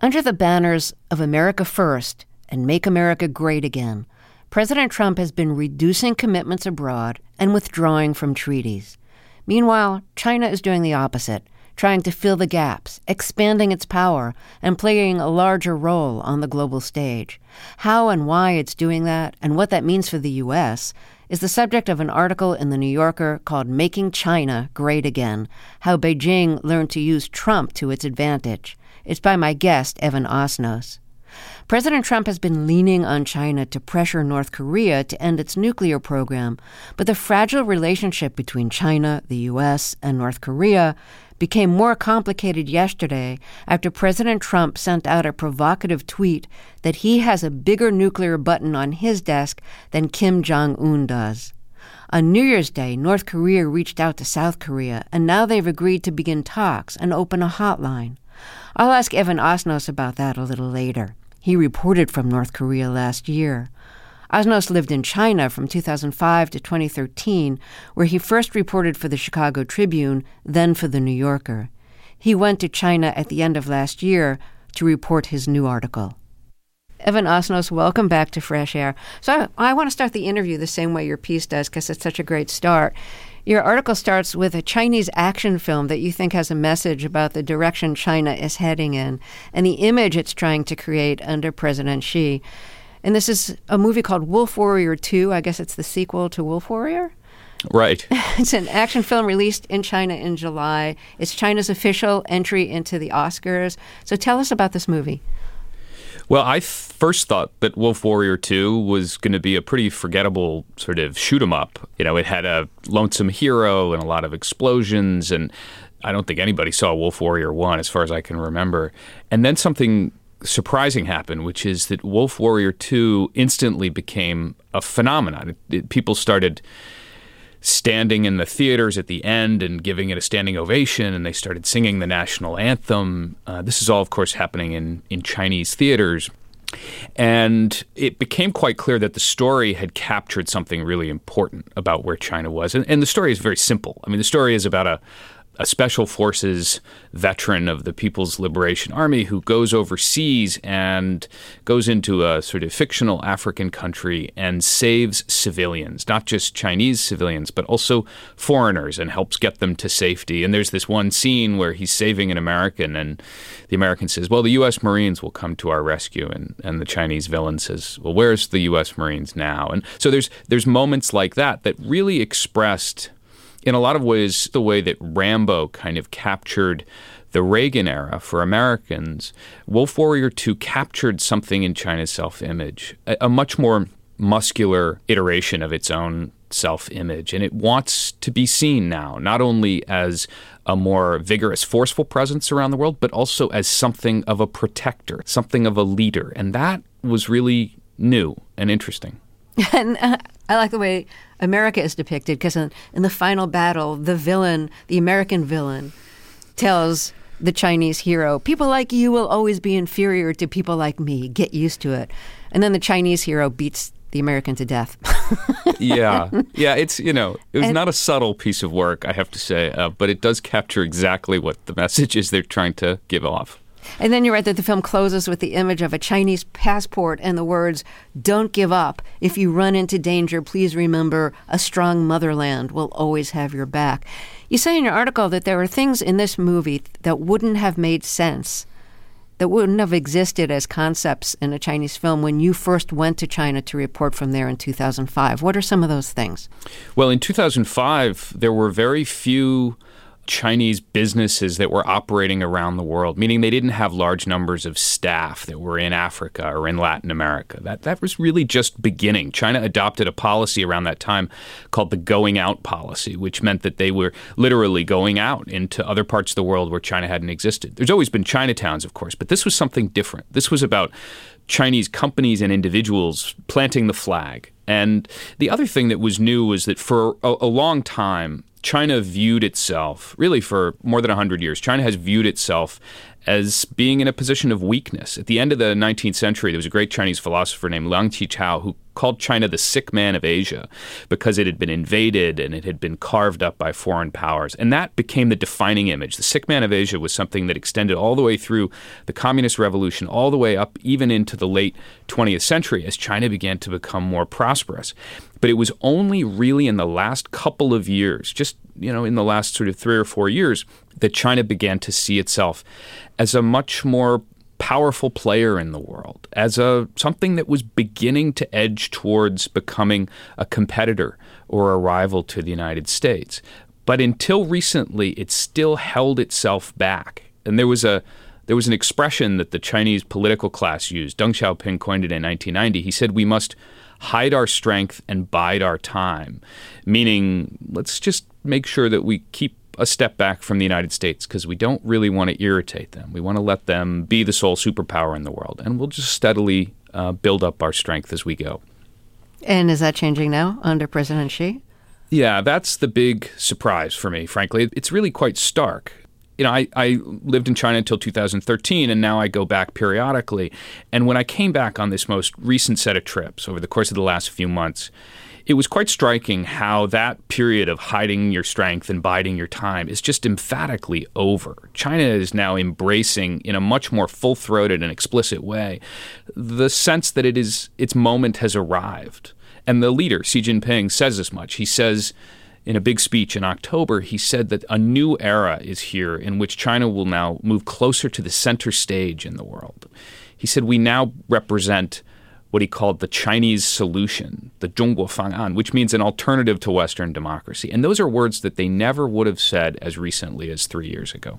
Under the banners of America First and Make America Great Again, President Trump has been reducing commitments abroad and withdrawing from treaties. Meanwhile, China is doing the opposite, trying to fill the gaps, expanding its power, and playing a larger role on the global stage. How and why it's doing that, and what that means for the U.S., is the subject of an article in The New Yorker called Making China Great Again, How Beijing Learned to Use Trump to Its Advantage. It's by my guest, Evan Osnos. President Trump has been leaning on China to pressure North Korea to end its nuclear program, but the fragile relationship between China, the U.S., and North Korea became more complicated yesterday after President Trump sent out a provocative tweet that he has a bigger nuclear button on his desk than Kim Jong-un does. On New Year's Day, North Korea reached out to South Korea, and now they've agreed to begin talks and open a hotline. I'll ask Evan Osnos about that a little later. He reported from North Korea last year. Osnos lived in China from 2005 to 2013, where he first reported for the Chicago Tribune, then for the New Yorker. He went to China at the end of last year to report his new article. Evan Osnos, welcome back to Fresh Air. So I want to start the interview the same way your piece does, because it's such a great start. Your article starts with a Chinese action film that you think has a message about the direction China is heading in and the image it's trying to create under President Xi. And this is a movie called Wolf Warrior 2. I guess it's the sequel to Wolf Warrior? Right. It's an action film released in China in July. It's China's official entry into the Oscars. So tell us about this movie. Well, I first thought that Wolf Warrior 2 was going to be a pretty forgettable sort of shoot-'em-up. You know, it had a lonesome hero and a lot of explosions, and I don't think anybody saw Wolf Warrior 1 as far as I can remember. And then something surprising happened, which is that Wolf Warrior 2 instantly became a phenomenon. People started standing in the theaters at the end and giving it a standing ovation, and they started singing the national anthem. This is all, of course, happening in Chinese theaters. And it became quite clear that the story had captured something really important about where China was. And the story is very simple. I mean, the story is about a special forces veteran of the People's Liberation Army who goes overseas and goes into a sort of fictional African country and saves civilians, not just Chinese civilians, but also foreigners, and helps get them to safety. And there's this one scene where he's saving an American, and the American says, well, the U.S. Marines will come to our rescue. And the Chinese villain says, well, where's the U.S. Marines now? And so there's moments like that that really expressed, in a lot of ways, the way that Rambo kind of captured the Reagan era for Americans. Wolf Warrior 2 captured something in China's self-image, a much more muscular iteration of its own self-image. And it wants to be seen now, not only as a more vigorous, forceful presence around the world, but also as something of a protector, something of a leader. And that was really new and interesting. And I like the way America is depicted, because in the final battle, the villain, the American villain, tells the Chinese hero, people like you will always be inferior to people like me. Get used to it. And then the Chinese hero beats the American to death. Yeah, it's, it was not a subtle piece of work, I have to say, but it does capture exactly what the message is they're trying to give off. And then you read that the film closes with the image of a Chinese passport and the words, "Don't give up. If you run into danger, please remember a strong motherland will always have your back." You say in your article that there were things in this movie that wouldn't have made sense, that wouldn't have existed as concepts in a Chinese film when you first went to China to report from there in 2005. What are some of those things? Well, in 2005, there were very few Chinese businesses that were operating around the world, meaning they didn't have large numbers of staff that were in Africa or in Latin America. That was really just beginning. China adopted a policy around that time called the going out policy, which meant that they were literally going out into other parts of the world where China hadn't existed. There's always been Chinatowns, of course, but this was something different. This was about Chinese companies and individuals planting the flag. And the other thing that was new was that for a long time, China viewed itself, really for more than 100 years, China has viewed itself as being in a position of weakness. At the end of the 19th century, there was a great Chinese philosopher named Liang Qichao who called China the sick man of Asia because it had been invaded and it had been carved up by foreign powers. And that became the defining image. The sick man of Asia was something that extended all the way through the Communist Revolution, all the way up even into the late 20th century as China began to become more prosperous. But it was only really in the last couple of years, just in the last sort of 3 or 4 years, that China began to see itself as a much more powerful player in the world, as something that was beginning to edge towards becoming a competitor or a rival to the United States. But until recently, it still held itself back. And there was an expression that the Chinese political class used. Deng Xiaoping coined it in 1990. He said, "We must hide our strength and bide our time," meaning let's just make sure that we keep a step back from the United States because we don't really want to irritate them. We want to let them be the sole superpower in the world, and we'll just steadily build up our strength as we go. And is that changing now under President Xi? Yeah, that's the big surprise for me, frankly. It's really quite stark. I lived in China until 2013, and now I go back periodically. And when I came back on this most recent set of trips over the course of the last few months, it was quite striking how that period of hiding your strength and biding your time is just emphatically over. China is now embracing, in a much more full-throated and explicit way, the sense that its moment has arrived. And the leader, Xi Jinping, says as much. He says in a big speech in October, he said that a new era is here in which China will now move closer to the center stage in the world. He said, we now represent what he called the Chinese solution, the 中国方案, which means an alternative to Western democracy. And those are words that they never would have said as recently as 3 years ago.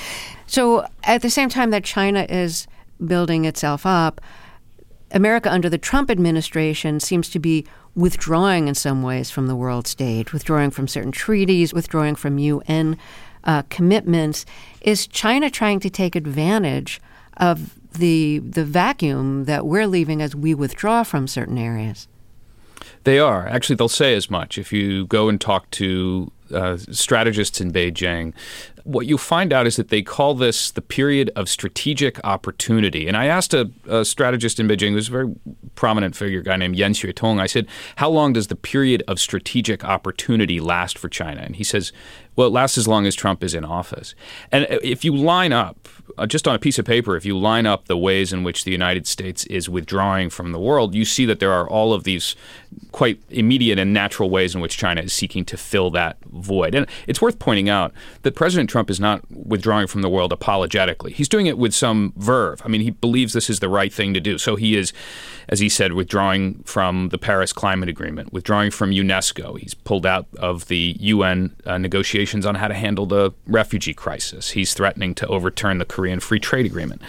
So at the same time that China is building itself up, America under the Trump administration seems to be withdrawing in some ways from the world stage, withdrawing from certain treaties, withdrawing from UN commitments. Is China trying to take advantage of the vacuum that we're leaving as we withdraw from certain areas? They are. Actually, they'll say as much. If you go and talk to strategists in Beijing, what you'll find out is that they call this the period of strategic opportunity. And I asked a strategist in Beijing, this is a very prominent figure, a guy named Yan Xuetong, I said, how long does the period of strategic opportunity last for China? And he says, well, it lasts as long as Trump is in office. And if you line up, just on a piece of paper, if you line up the ways in which the United States is withdrawing from the world, you see that there are all of these quite immediate and natural ways in which China is seeking to fill that void. And it's worth pointing out that President Trump is not withdrawing from the world apologetically. He's doing it with some verve. I mean, he believes this is the right thing to do. So he is, as he said, withdrawing from the Paris Climate Agreement, withdrawing from UNESCO. He's pulled out of the UN negotiations on how to handle the refugee crisis. He's threatening to overturn the Korean Free Trade Agreement.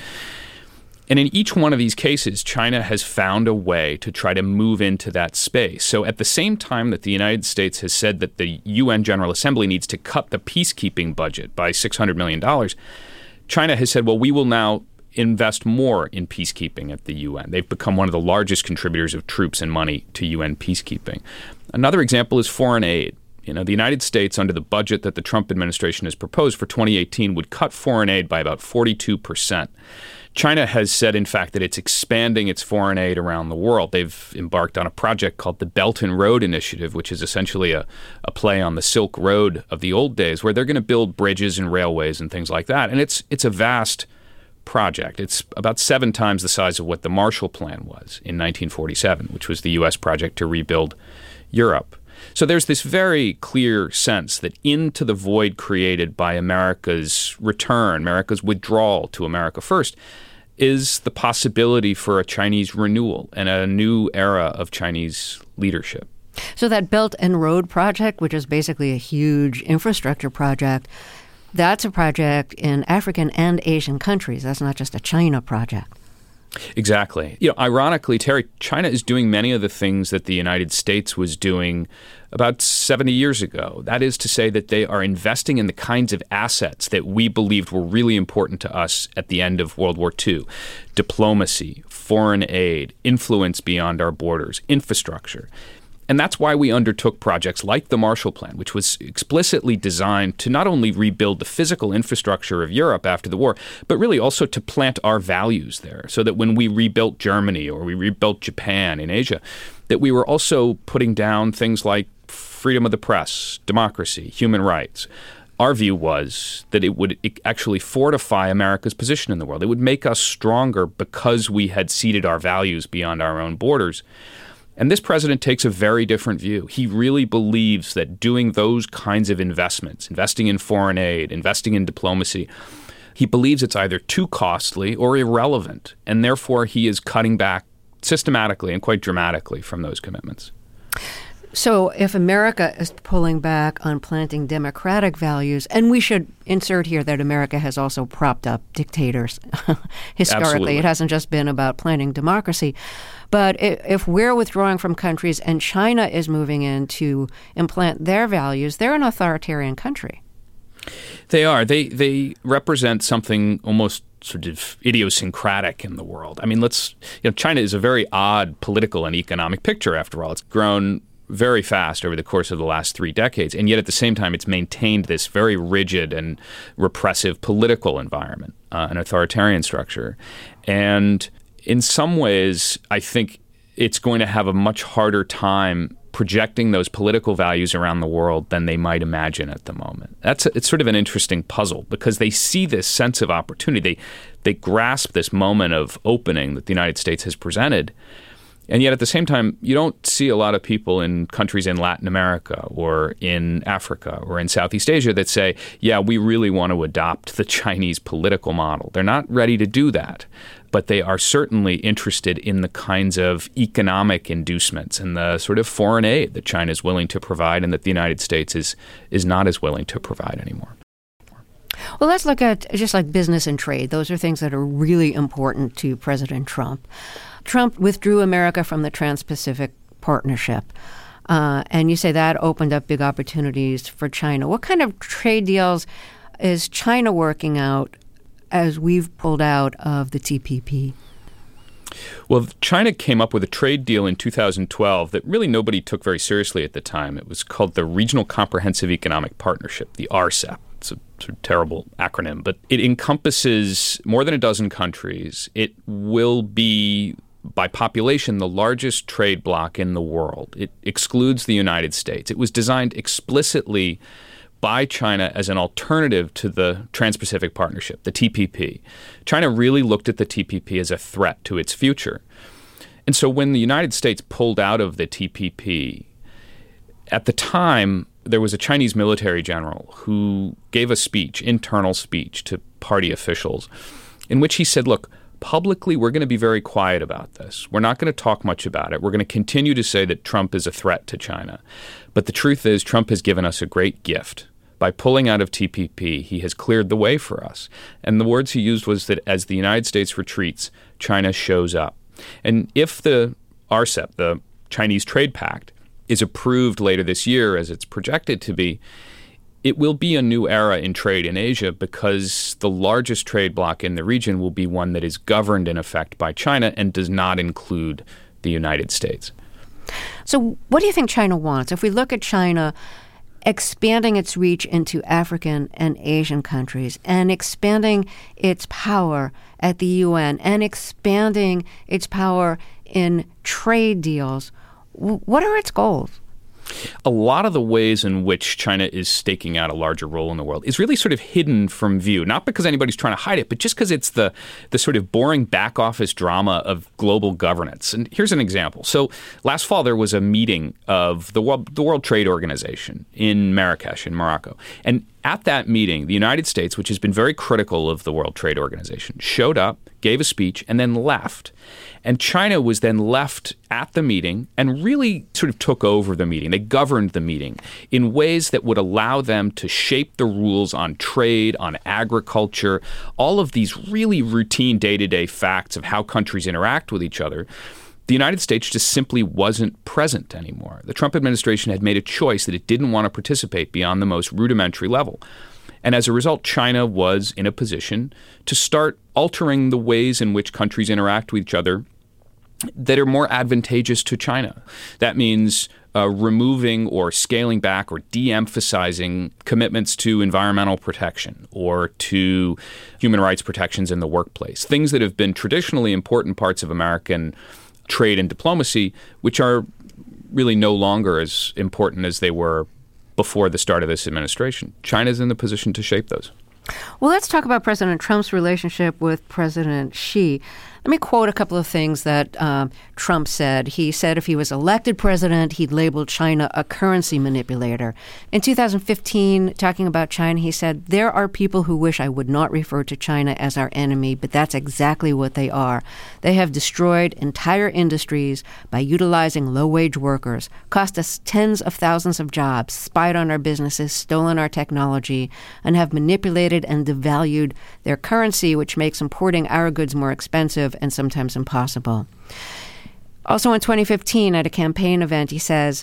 And in each one of these cases, China has found a way to try to move into that space. So at the same time that the United States has said that the UN General Assembly needs to cut the peacekeeping budget by $600 million, China has said, well, we will now invest more in peacekeeping at the UN. They've become one of the largest contributors of troops and money to UN peacekeeping. Another example is foreign aid. The United States, under the budget that the Trump administration has proposed for 2018, would cut foreign aid by about 42%. China has said, in fact, that it's expanding its foreign aid around the world. They've embarked on a project called the Belt and Road Initiative, which is essentially a play on the Silk Road of the old days, where they're going to build bridges and railways and things like that. And it's a vast project. It's about 7 times the size of what the Marshall Plan was in 1947, which was the U.S. project to rebuild Europe. So there's this very clear sense that into the void created by America's return, America's withdrawal to America First, is the possibility for a Chinese renewal and a new era of Chinese leadership. So that Belt and Road project, which is basically a huge infrastructure project, that's a project in African and Asian countries. That's not just a China project. Exactly. Ironically, Terry, China is doing many of the things that the United States was doing about 70 years ago. That is to say that they are investing in the kinds of assets that we believed were really important to us at the end of World War II. Diplomacy, foreign aid, influence beyond our borders, infrastructure. And that's why we undertook projects like the Marshall Plan, which was explicitly designed to not only rebuild the physical infrastructure of Europe after the war, but really also to plant our values there, so that when we rebuilt Germany or we rebuilt Japan in Asia, that we were also putting down things like freedom of the press, democracy, human rights. Our view was that it would actually fortify America's position in the world. It would make us stronger because we had ceded our values beyond our own borders. And this president takes a very different view. He really believes that doing those kinds of investments, investing in foreign aid, investing in diplomacy, he believes it's either too costly or irrelevant, and therefore he is cutting back systematically and quite dramatically from those commitments. So if America is pulling back on planting democratic values, and we should insert here that America has also propped up dictators historically. Absolutely. It hasn't just been about planting democracy. But if we're withdrawing from countries and China is moving in to implant their values, they're an authoritarian country. They are. They represent something almost sort of idiosyncratic in the world. I mean, China is a very odd political and economic picture, after all. It's grown very fast over the course of the last 3 decades, and yet at the same time it's maintained this very rigid and repressive political environment, an authoritarian structure. And in some ways, I think it's going to have a much harder time projecting those political values around the world than they might imagine at the moment. It's sort of an interesting puzzle, because they see this sense of opportunity. They grasp this moment of opening that the United States has presented. And yet at the same time, you don't see a lot of people in countries in Latin America or in Africa or in Southeast Asia that say, yeah, we really want to adopt the Chinese political model. They're not ready to do that, but they are certainly interested in the kinds of economic inducements and the sort of foreign aid that China is willing to provide and that the United States is not as willing to provide anymore. Well, let's look at just like business and trade. Those are things that are really important to President Trump. Trump withdrew America from the Trans-Pacific Partnership. And you say that opened up big opportunities for China. What kind of trade deals is China working out as we've pulled out of the TPP? Well, China came up with a trade deal in 2012 that really nobody took very seriously at the time. It was called the Regional Comprehensive Economic Partnership, the RCEP. It's a sort of terrible acronym, but it encompasses more than a dozen countries. It will be, by population, the largest trade bloc in the world. It excludes the United States. It was designed explicitly by China as an alternative to the Trans-Pacific Partnership, the TPP. China really looked at the TPP as a threat to its future. And so when the United States pulled out of the TPP, at the time, there was a Chinese military general who gave a speech, internal speech, to party officials in which he said, look, publicly, we're going to be very quiet about this. We're not going to talk much about it. We're going to continue to say that Trump is a threat to China. But the truth is, Trump has given us a great gift. By pulling out of TPP, he has cleared the way for us. And the words he used was that as the United States retreats, China shows up. And if the RCEP, the Chinese Trade Pact, is approved later this year, as it's projected to be, it will be a new era in trade in Asia, because the largest trade bloc in the region will be one that is governed in effect by China and does not include the United States. So what do you think China wants? If we look at China expanding its reach into African and Asian countries and expanding its power at the UN and expanding its power in trade deals, what are its goals? A lot of the ways in which China is staking out a larger role in the world is really sort of hidden from view, not because anybody's trying to hide it, but just because it's the sort of boring back office drama of global governance. And here's an example. So last fall, there was a meeting of the World Trade Organization in Marrakesh in Morocco. And at that meeting, the United States, which has been very critical of the World Trade Organization, showed up, gave a speech, and then left. And China was then left at the meeting and really sort of took over the meeting. They governed the meeting in ways that would allow them to shape the rules on trade, on agriculture, all of these really routine day-to-day facts of how countries interact with each other. The United States just simply wasn't present anymore. The Trump administration had made a choice that it didn't want to participate beyond the most rudimentary level. And as a result, China was in a position to start altering the ways in which countries interact with each other that are more advantageous to China. That means removing or scaling back or de-emphasizing commitments to environmental protection or to human rights protections in the workplace, things that have been traditionally important parts of American trade and diplomacy, which are really no longer as important as they were before the start of this administration. China's in the position to shape those. Well, let's talk about President Trump's relationship with President Xi. Let me quote a couple of things that Trump said. He said if he was elected president, he'd label China a currency manipulator. In 2015, talking about China, he said, there are people who wish I would not refer to China as our enemy, but that's exactly what they are. They have destroyed entire industries by utilizing low-wage workers, cost us tens of thousands of jobs, spied on our businesses, stolen our technology, and have manipulated and devalued their currency, which makes importing our goods more expensive and sometimes impossible. Also in 2015, at a campaign event, he says,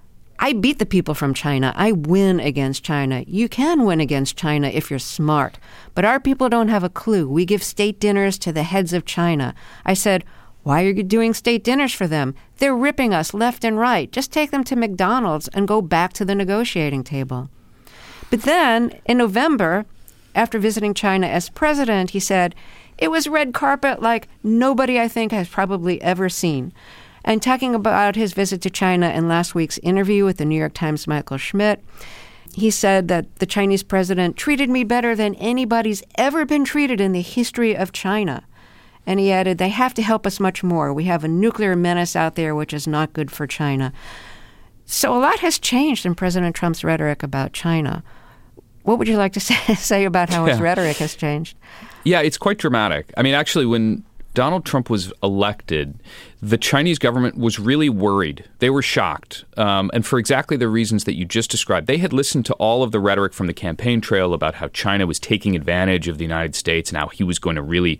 I beat the people from China. I win against China. You can win against China if you're smart. But our people don't have a clue. We give state dinners to the heads of China. I said, why are you doing state dinners for them? They're ripping us left and right. Just take them to McDonald's and go back to the negotiating table. But then, in November, after visiting China as president, he said, it was red carpet like nobody, I think, has probably ever seen. And talking about his visit to China in last week's interview with the New York Times' Michael Schmidt, he said that the Chinese president treated me better than anybody's ever been treated in the history of China. And he added, they have to help us much more. We have a nuclear menace out there, which is not good for China. So a lot has changed in President Trump's rhetoric about China. What would you like to say about how his rhetoric has changed? Yeah, it's quite dramatic. I mean, actually, when Donald Trump was elected, the Chinese government was really worried. They were shocked. And for exactly the reasons that you just described. They had listened to all of the rhetoric from the campaign trail about how China was taking advantage of the United States and how he was going to really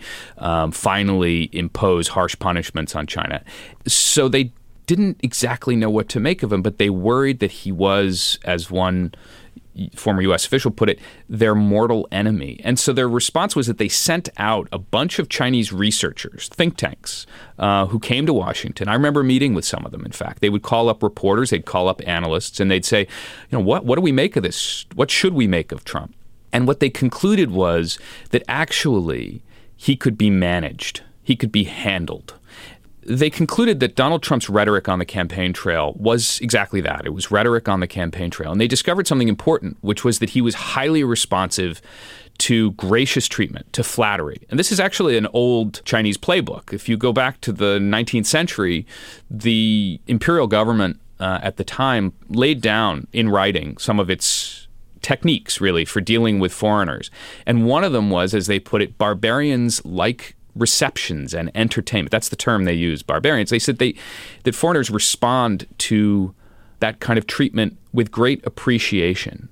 finally impose harsh punishments on China. So they didn't exactly know what to make of him, but they worried that he was, as one former U.S. official put it, their mortal enemy. And so their response was that they sent out a bunch of Chinese researchers, think tanks, who came to Washington. I remember meeting with some of them, in fact. They would call up reporters, they'd call up analysts, and they'd say, what do we make of this? What should we make of Trump? And what they concluded was that actually he could be managed. He could be handled. They concluded that Donald Trump's rhetoric on the campaign trail was exactly that. It was rhetoric on the campaign trail. And they discovered something important, which was that he was highly responsive to gracious treatment, to flattery. And this is actually an old Chinese playbook. If you go back to the 19th century, the imperial government at the time laid down in writing some of its techniques, really, for dealing with foreigners. And one of them was, as they put it, barbarians like receptions and entertainment. That's the term they use, barbarians. They said that foreigners respond to that kind of treatment with great appreciation.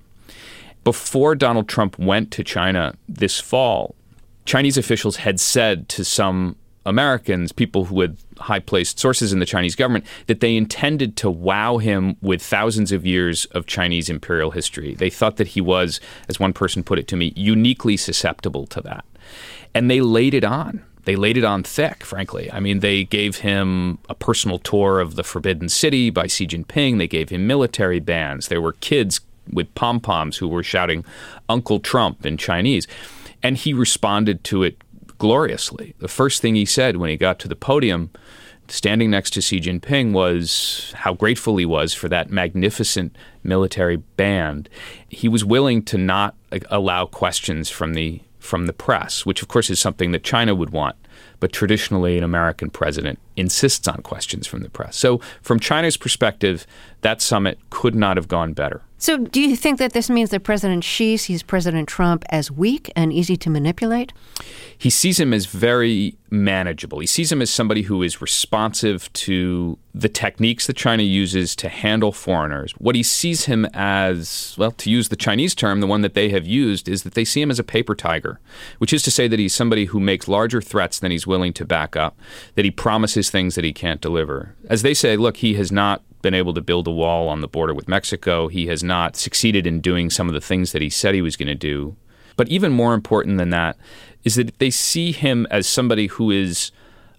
Before Donald Trump went to China this fall, Chinese officials had said to some Americans, people who had high-placed sources in the Chinese government, that they intended to wow him with thousands of years of Chinese imperial history. They thought that he was, as one person put it to me, uniquely susceptible to that. And they laid it on. They laid it on thick, frankly. I mean, they gave him a personal tour of the Forbidden City by Xi Jinping. They gave him military bands. There were kids with pom-poms who were shouting Uncle Trump in Chinese. And he responded to it gloriously. The first thing he said when he got to the podium, standing next to Xi Jinping, was how grateful he was for that magnificent military band. He was willing to not allow questions from the press, which of course is something that China would want. But traditionally, an American president insists on questions from the press. So from China's perspective, that summit could not have gone better. So do you think that this means that President Xi sees President Trump as weak and easy to manipulate? He sees him as very manageable. He sees him as somebody who is responsive to the techniques that China uses to handle foreigners. What he sees him as, well, to use the Chinese term, the one that they have used, is that they see him as a paper tiger, which is to say that he's somebody who makes larger threats than he's willing to back up, that he promises things that he can't deliver. As they say, look, he has not been able to build a wall on the border with Mexico. He has not succeeded in doing some of the things that he said he was going to do. But even more important than that is that they see him as somebody who is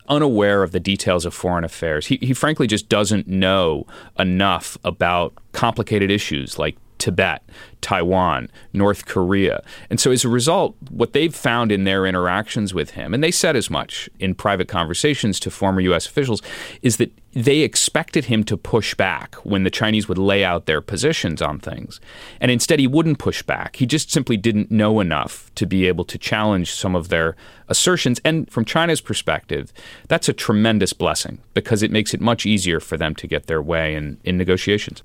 unaware of the details of foreign affairs. He frankly just doesn't know enough about complicated issues like Tibet, Taiwan, North Korea. And so as a result, what they've found in their interactions with him, and they said as much in private conversations to former U.S. officials, is that they expected him to push back when the Chinese would lay out their positions on things. And instead, he wouldn't push back. He just simply didn't know enough to be able to challenge some of their assertions. And from China's perspective, that's a tremendous blessing because it makes it much easier for them to get their way in negotiations.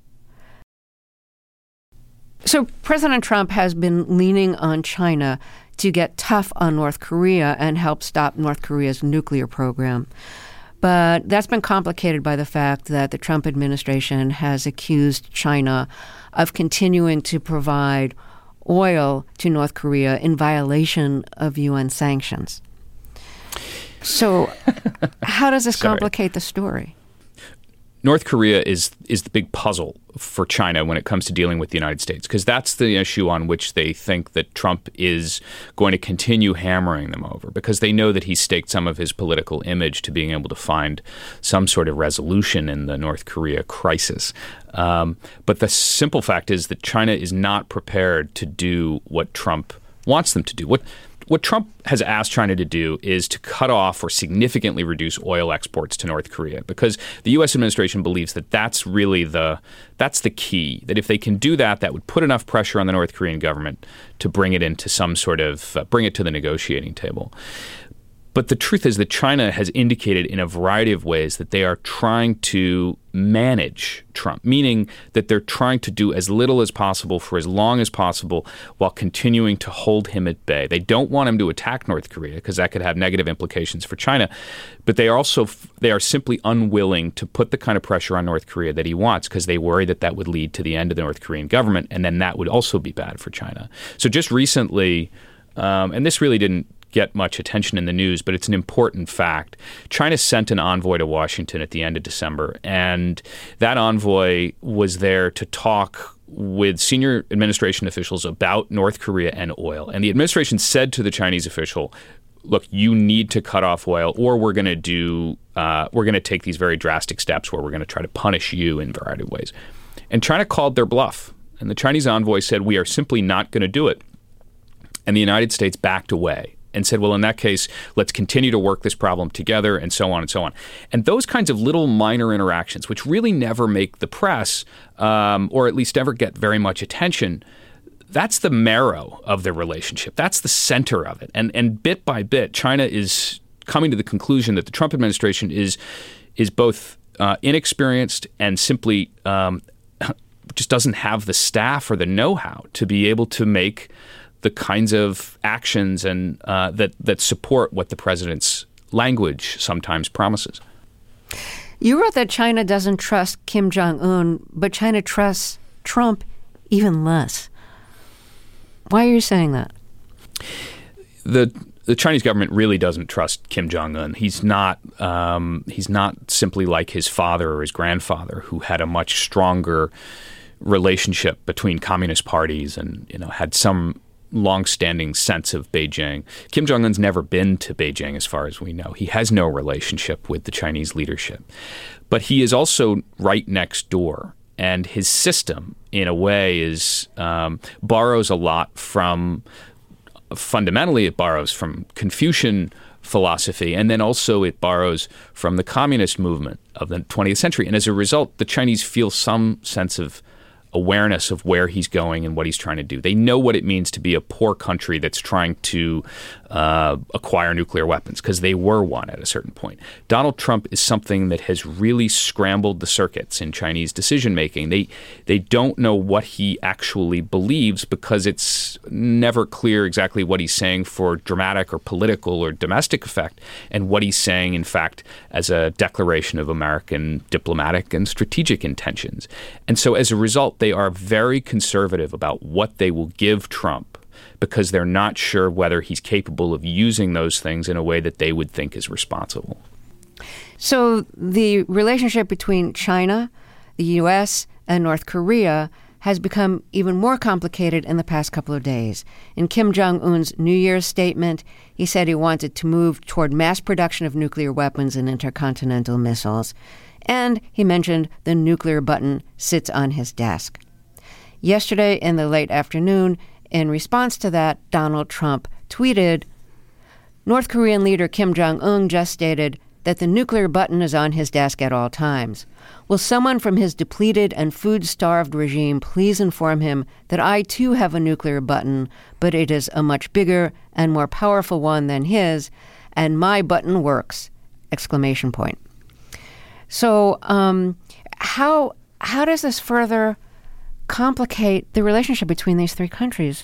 So President Trump has been leaning on China to get tough on North Korea and help stop North Korea's nuclear program. But that's been complicated by the fact that the Trump administration has accused China of continuing to provide oil to North Korea in violation of UN sanctions. So how does this complicate the story? North Korea is the big puzzle for China when it comes to dealing with the United States, because that's the issue on which they think that Trump is going to continue hammering them over, because they know that he's staked some of his political image to being able to find some sort of resolution in the North Korea crisis. But the simple fact is that China is not prepared to do what Trump wants them to do. What Trump has asked China to do is to cut off or significantly reduce oil exports to North Korea, because the U.S. administration believes that that's really that's the key, that if they can do that, that would put enough pressure on the North Korean government to bring it into some sort of bring it to the negotiating table. But the truth is that China has indicated in a variety of ways that they are trying to manage Trump, meaning that they're trying to do as little as possible for as long as possible while continuing to hold him at bay. They don't want him to attack North Korea because that could have negative implications for China. But they are simply unwilling to put the kind of pressure on North Korea that he wants, because they worry that that would lead to the end of the North Korean government, and then that would also be bad for China. So just recently, and this really didn't get much attention in the news, but it's an important fact. China sent an envoy to Washington at the end of December, and that envoy was there to talk with senior administration officials about North Korea and oil. And the administration said to the Chinese official, look, you need to cut off oil, or we're going to take these very drastic steps where we're going to try to punish you in a variety of ways. And China called their bluff. And the Chinese envoy said, we are simply not going to do it. And the United States backed away and said, well, in that case, let's continue to work this problem together, and so on and so on. And those kinds of little minor interactions, which really never make the press, or at least never get very much attention, that's the marrow of their relationship. That's the center of it. And bit by bit, China is coming to the conclusion that the Trump administration is both inexperienced and simply just doesn't have the staff or the know-how to be able to make the kinds of actions and that support what the president's language sometimes promises. You wrote that China doesn't trust Kim Jong-un, but China trusts Trump even less. Why are you saying that? The Chinese government really doesn't trust Kim Jong-un. He's not simply like his father or his grandfather, who had a much stronger relationship between communist parties and had some long-standing sense of Beijing. Kim Jong-un's never been to Beijing, as far as we know. He has no relationship with the Chinese leadership. But he is also right next door. And his system, in a way, borrows a lot from, fundamentally, it borrows from Confucian philosophy, and then also it borrows from the communist movement of the 20th century. And as a result, the Chinese feel some sense of awareness of where he's going and what he's trying to do. They know what it means to be a poor country that's trying to acquire nuclear weapons, because they were one at a certain point. Donald Trump is something that has really scrambled the circuits in Chinese decision-making. They don't know what he actually believes, because it's never clear exactly what he's saying for dramatic or political or domestic effect, and what he's saying, in fact, as a declaration of American diplomatic and strategic intentions. And so as a result, they are very conservative about what they will give Trump, because they're not sure whether he's capable of using those things in a way that they would think is responsible. So the relationship between China, the U.S., and North Korea has become even more complicated in the past couple of days. In Kim Jong-un's New Year's statement, he said he wanted to move toward mass production of nuclear weapons and intercontinental missiles. And he mentioned the nuclear button sits on his desk. Yesterday in the late afternoon, in response to that, Donald Trump tweeted, North Korean leader Kim Jong-un just stated that the nuclear button is on his desk at all times. Will someone from his depleted and food-starved regime please inform him that I too have a nuclear button, but it is a much bigger and more powerful one than his, and my button works! ! So how does this further complicate the relationship between these three countries?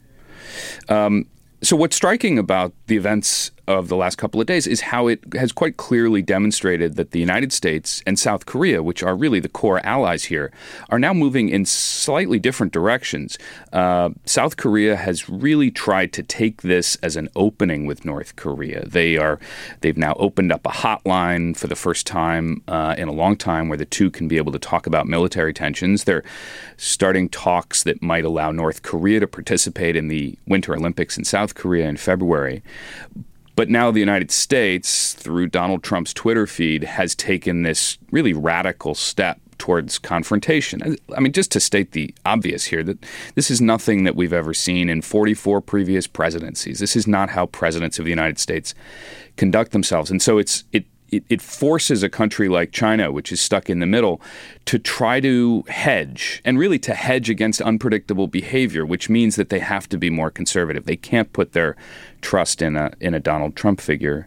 So what's striking about the events of the last couple of days is how it has quite clearly demonstrated that the United States and South Korea, which are really the core allies here, are now moving in slightly different directions. South Korea has really tried to take this as an opening with North Korea. They've now opened up a hotline for the first time in a long time where the two can be able to talk about military tensions. They're starting talks that might allow North Korea to participate in the Winter Olympics in South Korea in February. But now the United States, through Donald Trump's Twitter feed, has taken this really radical step towards confrontation. I mean, just to state the obvious here, that this is nothing that we've ever seen in 44 previous presidencies. This is not how presidents of the United States conduct themselves. And so it forces a country like China, which is stuck in the middle, to try to hedge, and really to hedge against unpredictable behavior, which means that they have to be more conservative. They can't put their trust in a Donald Trump figure.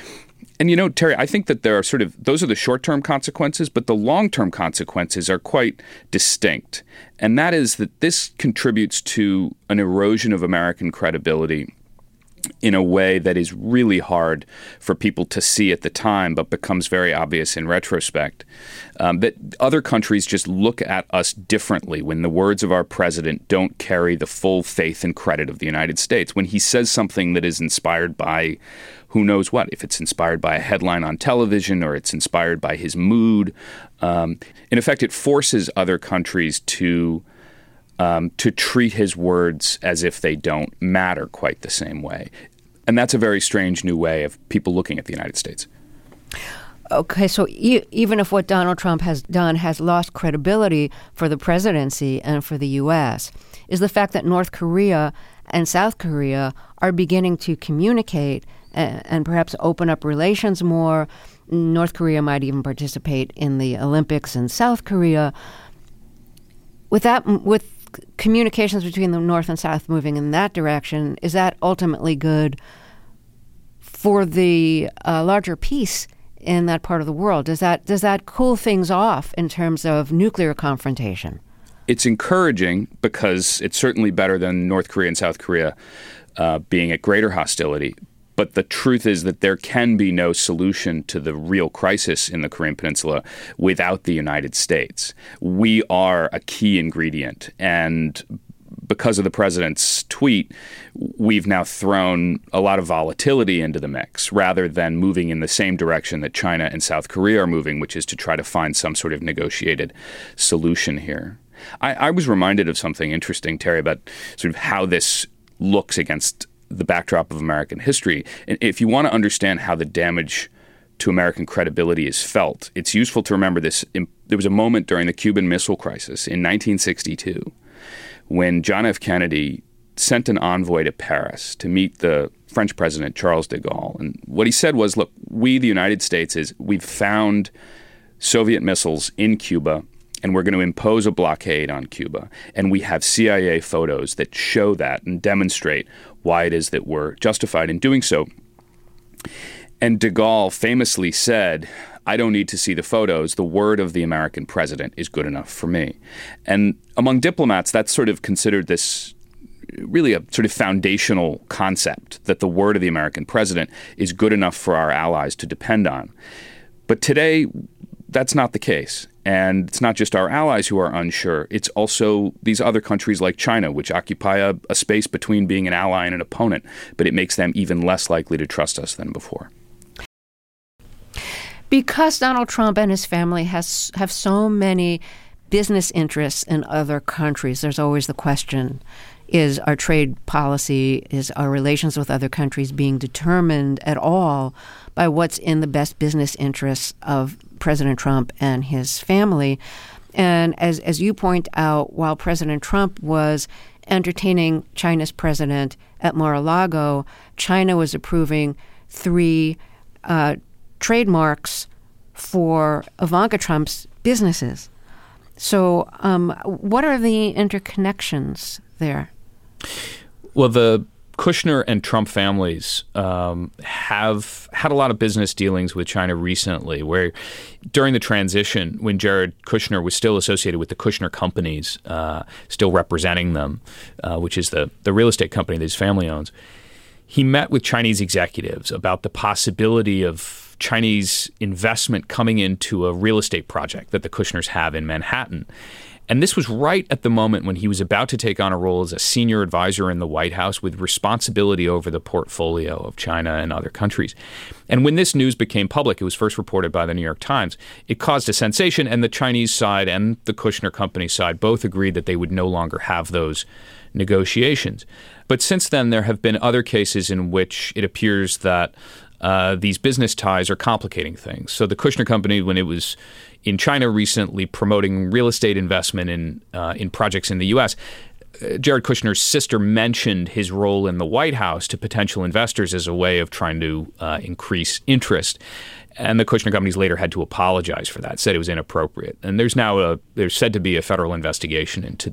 And, Terry, I think that there are those are the short-term consequences, but the long-term consequences are quite distinct. And that is that this contributes to an erosion of American credibility in a way that is really hard for people to see at the time, but becomes very obvious in retrospect. That other countries just look at us differently when the words of our president don't carry the full faith and credit of the United States. When he says something that is inspired by who knows what, if it's inspired by a headline on television or it's inspired by his mood. In effect, it forces other countries to treat his words as if they don't matter quite the same way. And that's a very strange new way of people looking at the United States. Okay, so even if what Donald Trump has done has lost credibility for the presidency and for the U.S., is the fact that North Korea and South Korea are beginning to communicate and perhaps open up relations more. North Korea might even participate in the Olympics in South Korea. With communications between the North and South moving in that direction, is that ultimately good for the larger peace in that part of the world? Does that cool things off in terms of nuclear confrontation? It's encouraging because it's certainly better than North Korea and South Korea being at greater hostility. But the truth is that there can be no solution to the real crisis in the Korean Peninsula without the United States. We are a key ingredient. And because of the president's tweet, we've now thrown a lot of volatility into the mix rather than moving in the same direction that China and South Korea are moving, which is to try to find some sort of negotiated solution here. I was reminded of something interesting, Terry, about sort of how this looks against the backdrop of American history. And if you want to understand how the damage to American credibility is felt, it's useful to remember this. There was a moment during the Cuban Missile Crisis in 1962 when John F. Kennedy sent an envoy to Paris to meet the French president, Charles de Gaulle. And what he said was, look, we, the United States, we've found Soviet missiles in Cuba, and we're going to impose a blockade on Cuba. And we have CIA photos that show that and demonstrate why it is that we're justified in doing so. And de Gaulle famously said, I don't need to see the photos. The word of the American president is good enough for me. And among diplomats, that's sort of considered this really a sort of foundational concept, that the word of the American president is good enough for our allies to depend on. But today, that's not the case. And it's not just our allies who are unsure. It's also these other countries like China, which occupy a space between being an ally and an opponent. But it makes them even less likely to trust us than before. Because Donald Trump and his family have so many business interests in other countries, there's always the question, is our trade policy, is our relations with other countries being determined at all by what's in the best business interests of President Trump and his family? And as you point out, while President Trump was entertaining China's president at Mar-a-Lago, China was approving 3 trademarks for Ivanka Trump's businesses. So what are the interconnections there? Well, the Kushner and Trump families have had a lot of business dealings with China recently, where during the transition, when Jared Kushner was still associated with the Kushner companies, still representing them, which is the real estate company that his family owns, he met with Chinese executives about the possibility of Chinese investment coming into a real estate project that the Kushners have in Manhattan. And this was right at the moment when he was about to take on a role as a senior advisor in the White House with responsibility over the portfolio of China and other countries. And when this news became public, it was first reported by the New York Times, it caused a sensation, and the Chinese side and the Kushner company side both agreed that they would no longer have those negotiations. But since then, there have been other cases in which it appears that these business ties are complicating things. So the Kushner company, when it was in China recently promoting real estate investment in projects in the U.S., Jared Kushner's sister mentioned his role in the White House to potential investors as a way of trying to increase interest. And the Kushner companies later had to apologize for that, said it was inappropriate. And there's said to be a federal investigation into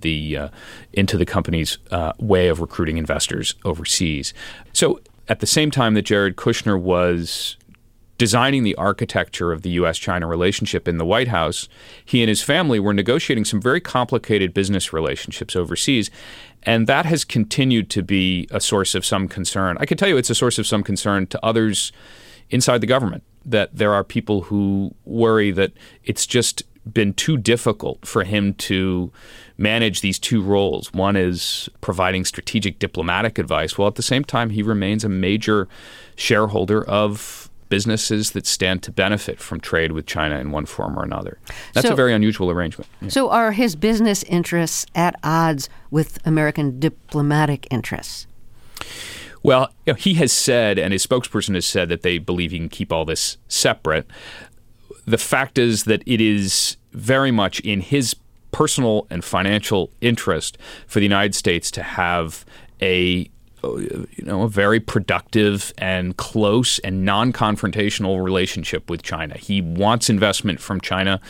the company's way of recruiting investors overseas. So at the same time that Jared Kushner was designing the architecture of the U.S.-China relationship in the White House, he and his family were negotiating some very complicated business relationships overseas, and that has continued to be a source of some concern. I can tell you it's a source of some concern to others inside the government, that there are people who worry that it's just been too difficult for him to manage these 2 roles. One is providing strategic diplomatic advice, while at the same time he remains a major shareholder of businesses that stand to benefit from trade with China in one form or another. That's a very unusual arrangement. Yeah. So are his business interests at odds with American diplomatic interests? Well, he has said, and his spokesperson has said, that they believe he can keep all this separate. The fact is that it is very much in his personal and financial interest for the United States to have a very productive and close and non-confrontational relationship with China. He wants investment from China.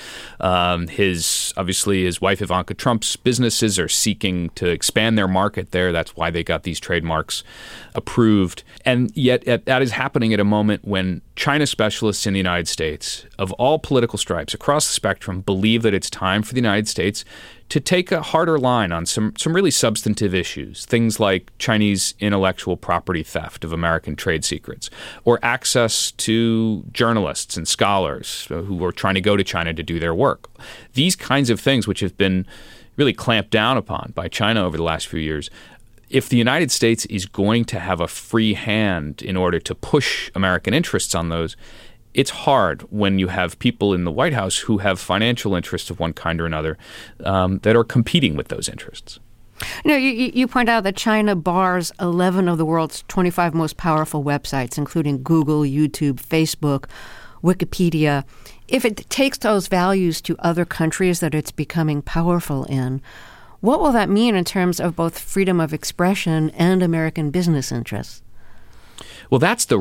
His wife Ivanka Trump's businesses are seeking to expand their market there. That's why they got these trademarks approved. And yet that is happening at a moment when China specialists in the United States of all political stripes across the spectrum believe that it's time for the United States to take a harder line on some really substantive issues, things like Chinese intellectual property theft of American trade secrets, or access to journalists and scholars who are trying to go to China to do their work. These kinds of things, which have been really clamped down upon by China over the last few years, if the United States is going to have a free hand in order to push American interests on those, it's hard when you have people in the White House who have financial interests of one kind or another that are competing with those interests. You point out that China bars 11 of the world's 25 most powerful websites, including Google, YouTube, Facebook, Wikipedia. If it takes those values to other countries that it's becoming powerful in, what will that mean in terms of both freedom of expression and American business interests? Well, that's the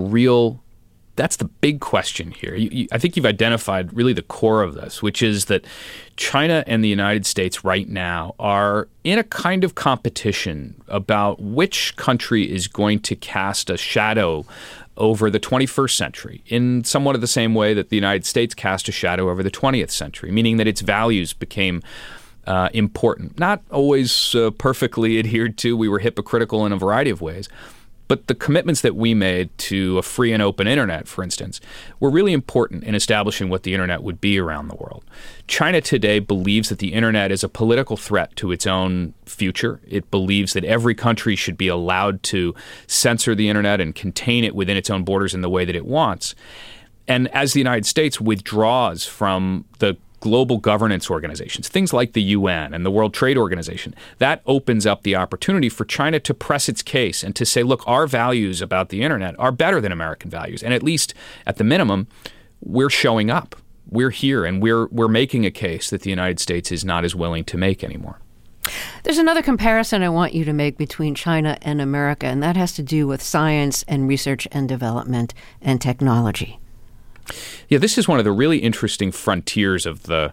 big question here. I think you've identified really the core of this, which is that China and the United States right now are in a kind of competition about which country is going to cast a shadow over the 21st century in somewhat of the same way that the United States cast a shadow over the 20th century, meaning that its values became important. Not always perfectly adhered to. We were hypocritical in a variety of ways. But the commitments that we made to a free and open internet, for instance, were really important in establishing what the internet would be around the world. China today believes that the internet is a political threat to its own future. It believes that every country should be allowed to censor the internet and contain it within its own borders in the way that it wants. And as the United States withdraws from the global governance organizations, things like the UN and the World Trade Organization, that opens up the opportunity for China to press its case and to say, look, our values about the internet are better than American values. And at least at the minimum, we're showing up. We're here, and we're making a case that the United States is not as willing to make anymore. There's another comparison I want you to make between China and America, and that has to do with science and research and development and technology. Yeah, this is one of the really interesting frontiers of the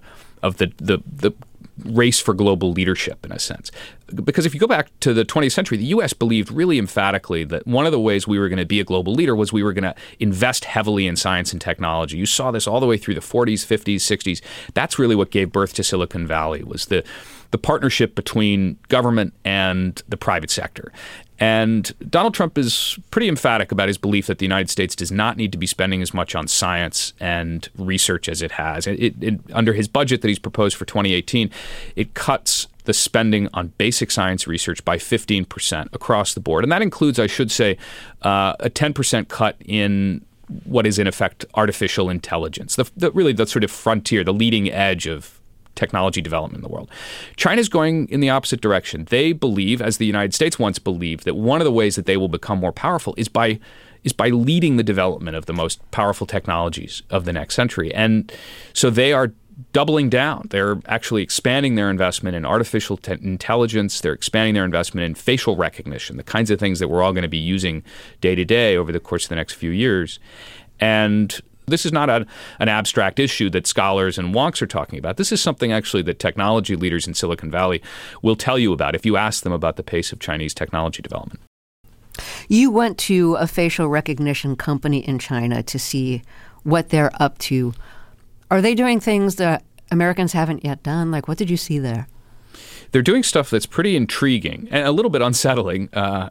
race for global leadership, in a sense. Because if you go back to the 20th century, the U.S. believed really emphatically that one of the ways we were going to be a global leader was we were going to invest heavily in science and technology. You saw this all the way through the 40s, 50s, 60s. That's really what gave birth to Silicon Valley, was the partnership between government and the private sector. And Donald Trump is pretty emphatic about his belief that the United States does not need to be spending as much on science and research as it has. Under his budget that he's proposed for 2018, it cuts the spending on basic science research by 15% across the board. And that includes, I should say, a 10% cut in what is in effect artificial intelligence, really the sort of frontier, the leading edge of technology development in the world. China's going in the opposite direction. They believe, as the United States once believed, that one of the ways that they will become more powerful is by leading the development of the most powerful technologies of the next century. And so they are doubling down. They're actually expanding their investment in artificial intelligence. They're expanding their investment in facial recognition, the kinds of things that we're all going to be using day to day over the course of the next few years. And this is not an abstract issue that scholars and wonks are talking about. This is something actually that technology leaders in Silicon Valley will tell you about if you ask them about the pace of Chinese technology development. You went to a facial recognition company in China to see what they're up to. Are they doing things that Americans haven't yet done? Like, what did you see there? They're doing stuff that's pretty intriguing and a little bit unsettling.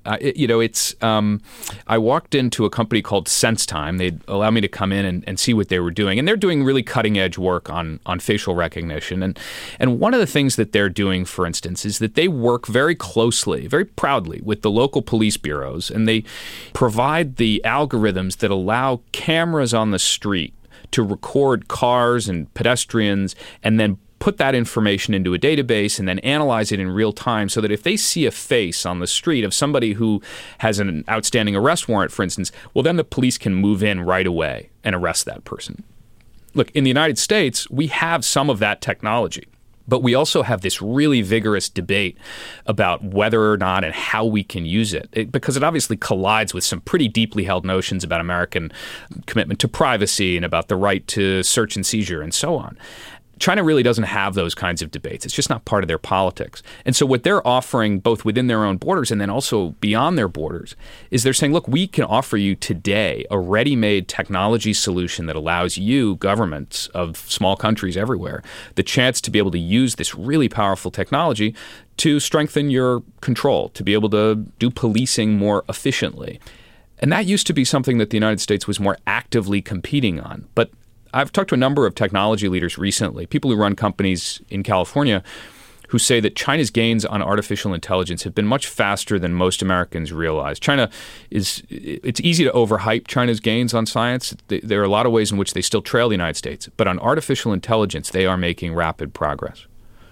I walked into a company called SenseTime. They'd allow me to come in and see what they were doing. And they're doing really cutting-edge work on facial recognition. And one of the things that they're doing, for instance, is that they work very closely, very proudly with the local police bureaus. And they provide the algorithms that allow cameras on the street to record cars and pedestrians and then put that information into a database and then analyze it in real time so that if they see a face on the street of somebody who has an outstanding arrest warrant, for instance, well, then the police can move in right away and arrest that person. Look, in the United States, we have some of that technology, but we also have this really vigorous debate about whether or not and how we can use it, because it obviously collides with some pretty deeply held notions about American commitment to privacy and about the right to search and seizure and so on. China really doesn't have those kinds of debates. It's just not part of their politics. And so what they're offering both within their own borders and then also beyond their borders is they're saying, look, we can offer you today a ready-made technology solution that allows you, governments of small countries everywhere, the chance to be able to use this really powerful technology to strengthen your control, to be able to do policing more efficiently. And that used to be something that the United States was more actively competing on. But I've talked to a number of technology leaders recently, people who run companies in California, who say that China's gains on artificial intelligence have been much faster than most Americans realize. It's easy to overhype China's gains on science. There are a lot of ways in which they still trail the United States. But on artificial intelligence, they are making rapid progress.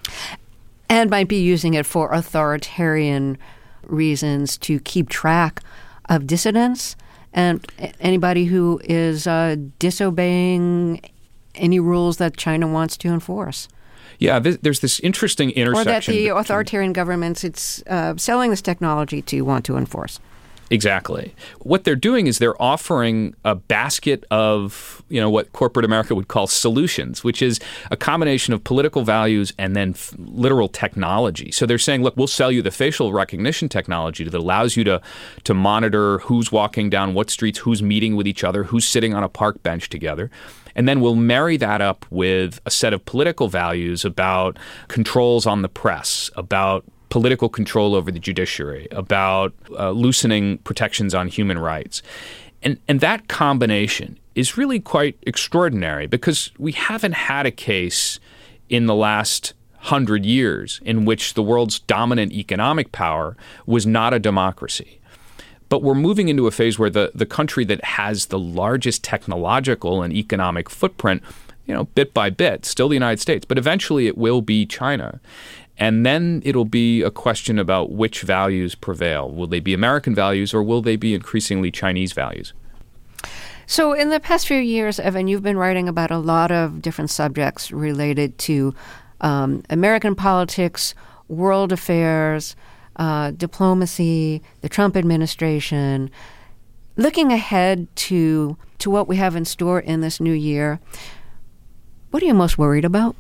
And might be using it for authoritarian reasons to keep track of dissidents and anybody who is disobeying any rules that China wants to enforce. Yeah, there's this interesting intersection. Or that the authoritarian governments it's selling this technology to want to enforce. Exactly. What they're doing is they're offering a basket of, what corporate America would call solutions, which is a combination of political values and then literal technology. So they're saying, look, we'll sell you the facial recognition technology that allows you to monitor who's walking down what streets, who's meeting with each other, who's sitting on a park bench together. And then we'll marry that up with a set of political values about controls on the press, about political control over the judiciary, about loosening protections on human rights. And that combination is really quite extraordinary because we haven't had a case in the last 100 years in which the world's dominant economic power was not a democracy. But we're moving into a phase where the country that has the largest technological and economic footprint bit by bit, still the United States, but eventually it will be China. And then it'll be a question about which values prevail. Will they be American values or will they be increasingly Chinese values? So in the past few years, Evan, you've been writing about a lot of different subjects related to American politics, world affairs, diplomacy, the Trump administration. Looking ahead to what we have in store in this new year, what are you most worried about?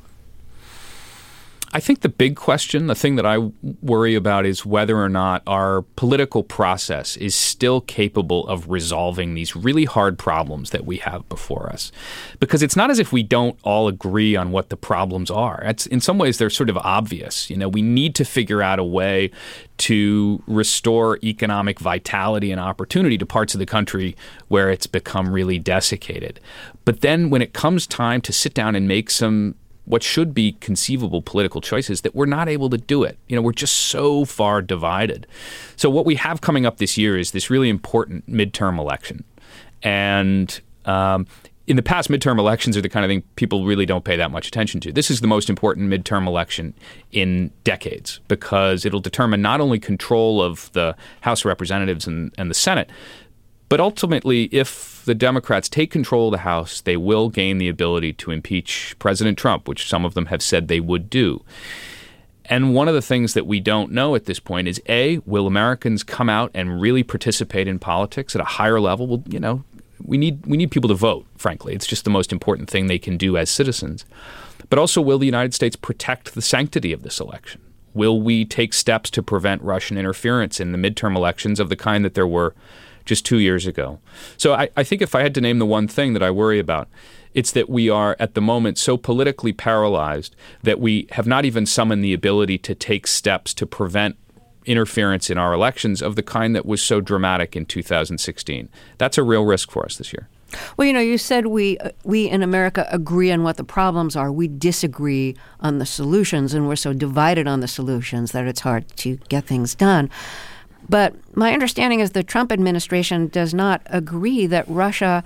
I think the big question, the thing that I worry about, is whether or not our political process is still capable of resolving these really hard problems that we have before us. Because it's not as if we don't all agree on what the problems are. In some ways, they're sort of obvious. We need to figure out a way to restore economic vitality and opportunity to parts of the country where it's become really desiccated. But then when it comes time to sit down and make some what should be conceivable political choices, that we're not able to do it. We're just so far divided. So what we have coming up this year is this really important midterm election. And in the past, midterm elections are the kind of thing people really don't pay that much attention to. This is the most important midterm election in decades because it'll determine not only control of the House of Representatives and the Senate, but ultimately, if the Democrats take control of the House, they will gain the ability to impeach President Trump, which some of them have said they would do. And one of the things that we don't know at this point is, A, will Americans come out and really participate in politics at a higher level? Well, we need people to vote, frankly. It's just the most important thing they can do as citizens. But also, will the United States protect the sanctity of this election? Will we take steps to prevent Russian interference in the midterm elections of the kind that there were just 2 years ago? So I think if I had to name the one thing that I worry about, it's that we are at the moment so politically paralyzed that we have not even summoned the ability to take steps to prevent interference in our elections of the kind that was so dramatic in 2016. That's a real risk for us this year. Well, you said we in America agree on what the problems are. We disagree on the solutions, and we're so divided on the solutions that it's hard to get things done. But my understanding is the Trump administration does not agree that Russia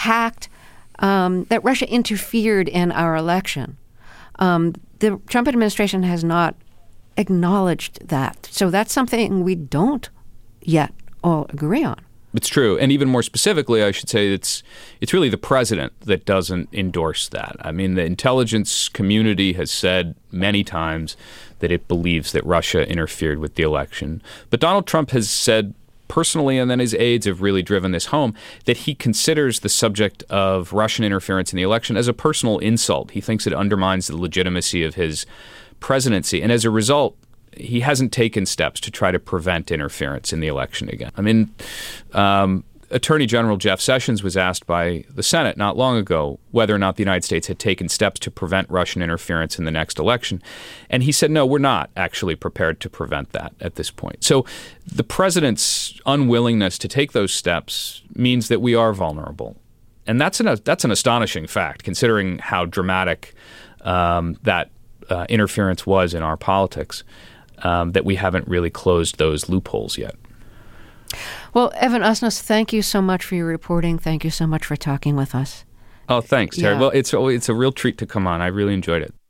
that Russia interfered in our election. The Trump administration has not acknowledged that. So that's something we don't yet all agree on. It's true. And even more specifically, I should say it's really the president that doesn't endorse that. I mean, the intelligence community has said many times that it believes that Russia interfered with the election. But Donald Trump has said personally, and then his aides have really driven this home, that he considers the subject of Russian interference in the election as a personal insult. He thinks it undermines the legitimacy of his presidency. And as a result, he hasn't taken steps to try to prevent interference in the election again. I mean, Attorney General Jeff Sessions was asked by the Senate not long ago whether or not the United States had taken steps to prevent Russian interference in the next election. And he said, no, we're not actually prepared to prevent that at this point. So the president's unwillingness to take those steps means that we are vulnerable. And that's an astonishing fact, considering how dramatic that interference was in our politics. That we haven't really closed those loopholes yet. Well, Evan Osnos, thank you so much for your reporting. Thank you so much for talking with us. Oh, thanks, Terry. Yeah. Well, it's a real treat to come on. I really enjoyed it.